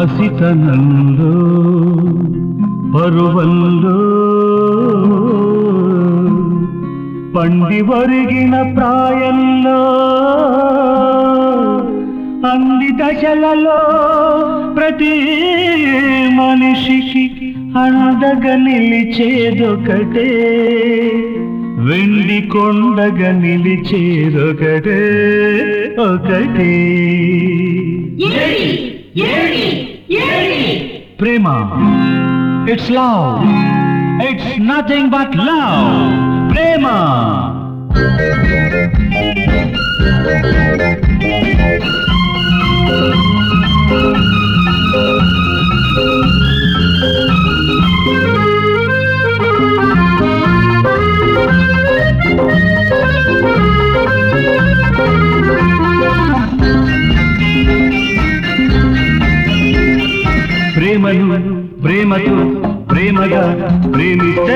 పసితనంలో పరువల్లో పండి ఒరిగిన ప్రాయంలో అన్ని దశలలో ప్రతి మనిషికి అండగా నిలిచేదొకటే, వెండి కొండగా నిలిచేదొకటే ఒకటే. ప్రేమ, it's love, it's nothing but love. ప్రేమ ప్రేమను ప్రేమతో ప్రేమగా ప్రేమిస్తే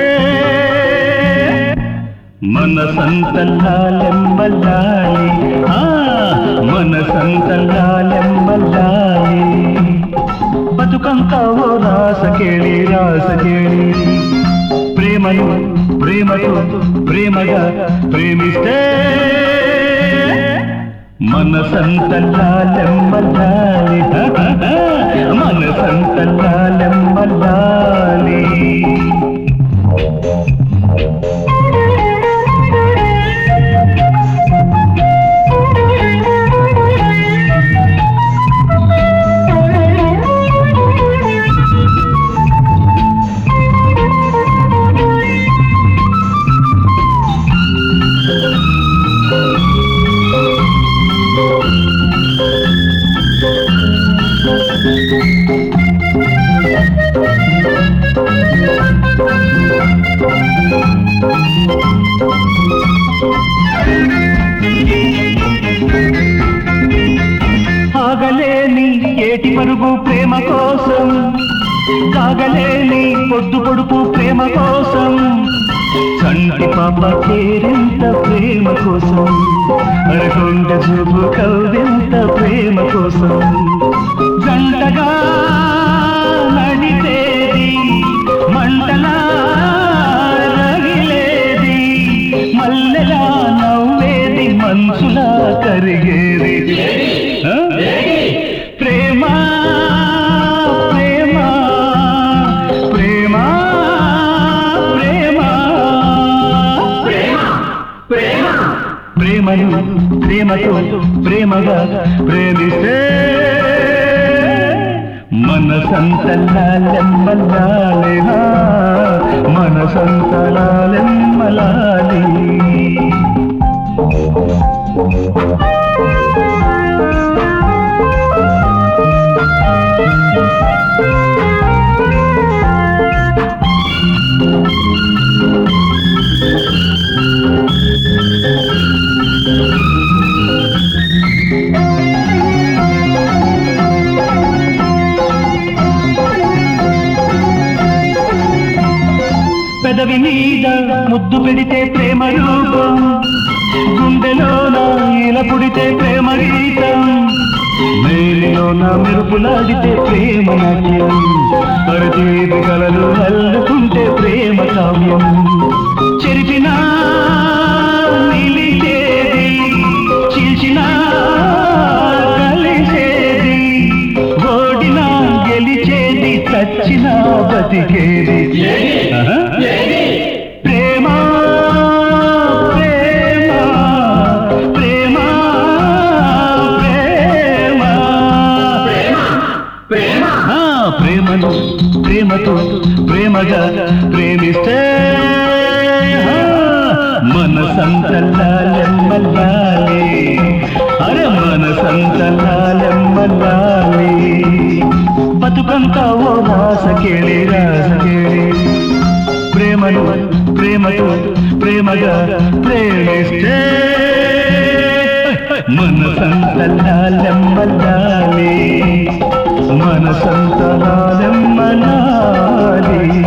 మనసంతలాలెంబలాలి, మనసంతలాలెంబలాలి. బతుకంతా ఓ రాసకేళి రాసకేళి. ప్రేమను ప్రేమతో ప్రేమగా ప్రేమిస్తే మనసంతలాలెంబలాలి, మనసంతలాలెంబలాలి. ఆగలేని ఏటి పరుగు ప్రేమ కోసం, కాగలేని పొద్దు పొడుపు ప్రేమ కోసం, కంటి పాప పేరెంత ప్రేమ కోసం, అరకొండ చూపు కవ్వెంత ప్రేమ కోసం. జంటగా నడిచేది మంటలా రగిలేది, మల్లెలా నవ్వేది మనసులా కరిగేది. ప్రేమ ప్రేమ ప్రేమ ప్రేమ ప్రేమ. ప్రేమను ప్రేమతో ప్రేమగా ప్రేమిస్తే మనసంతలాలెంబలాలి, మనసంతలాలెంబలాలి. పెదవి మీద ముద్దు పెడితే ప్రేమ రూపం, గుండెలోన ఇలా పుడితే ప్రేమ గీతం, మేలిలోన మెరుపులాడితే ప్రేమ నాట్యం, అరచేతి కలలు అల్లుకుంటే ప్రేమ కావ్యం. చెరిపినా నిలిచేది, చీల్చినా కలిసేది, ఓడినా గెలిచేది, చచ్చినా బతికేది. ప్రేమ ప్రేమ ప్రేమ ప్రేమ ప్రేమ. ప్రేమను ప్రేమతో ప్రేమగా ప్రేమిస్తే మనసంతలాలెంబలాలి, అరే మనసంతలాలెంబలాలి. బతుకంతా ఓ రాసకేళి రాసకేళి. ప్రేమను ప్రేమతో ప్రేమగా ప్రేమిస్తే మనసంతలాలెంబలాలి, మనసంతలాలెంబలాలి.